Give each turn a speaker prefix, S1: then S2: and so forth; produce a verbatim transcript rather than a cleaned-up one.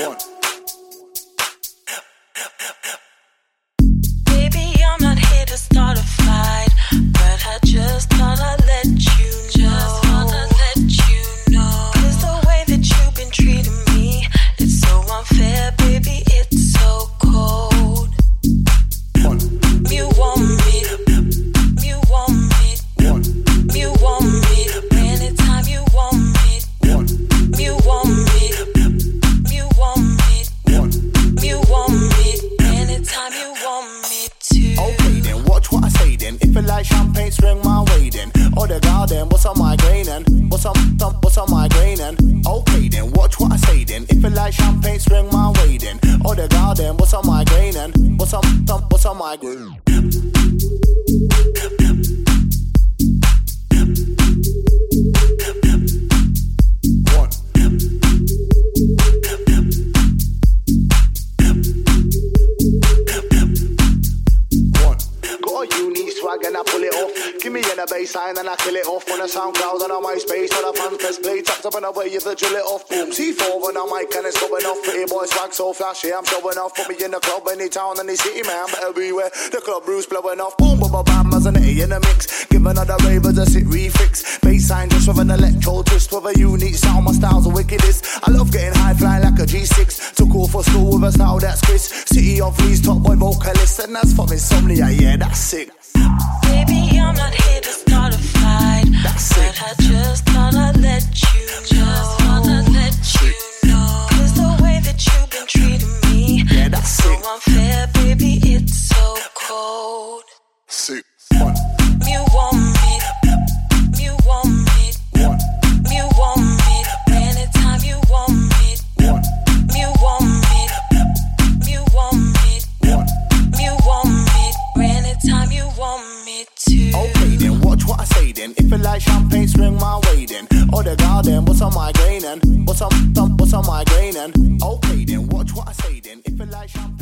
S1: One.
S2: Baby, I'm not here to start a fight, but I just thought I'd let you know. Just thought I'd let you know. 'Cause the way that you've been treating me, it's so unfair, baby, it's so cold.
S1: One.
S2: You want me, you want me,
S1: One.
S2: you want me, anytime you want me,
S1: One.
S2: you want me, you want me,
S1: One.
S2: you want me, anytime you want me to.
S1: Okay then, watch what I say then. If you like champagne, swing my way then. Oh the garden, what's on my grain and what's on, what's on my grain and okay then, watch what I say then. If you like champagne, swing my way then. Oh the garden, what's on my grain and what's on, what's on my grain. And I pull it off. Give me in a baseline and I kill it off. On a SoundCloud and on MySpace, on a fan press play. Tapped up and away you to drill it off. Boom, C four on a mic and it's going off. Pretty boy swag so flashy, I'm showing off. Put me in the club, any town, any city, man, better beware. The club Bruce blowing off. Boom, boom, boom, bam, as an A in a mix. Give another ravers a sit refix. Baseline just with an electro twist. With a unique sound, my style's the wickedest. I love getting high, flying like a G six. Took off for school with a style that's Chris. City of Fleas, top boy vocalist. And that's from Insomnia, yeah, that's sick.
S2: Baby, I'm not here to start a fight,
S1: That's
S2: but
S1: it.
S2: I just thought I'd let you know. Just thought I'd let you know. 'Cause the way that you've been treating me,
S1: Yeah, that's
S2: it's so
S1: sick.
S2: unfair, baby, it's so cold.
S1: Sick. One.
S2: You want me, you want me,
S1: One.
S2: you want me, anytime you want me,
S1: One.
S2: you want me, you want me,
S1: One.
S2: you want me, anytime you want me to.
S1: Okay then, watch what I say then. If you like champagne, swing my way then. Oh the garden, what's on my grain and what's on, what's on my grain and okay then, watch what I say then. If you like champagne.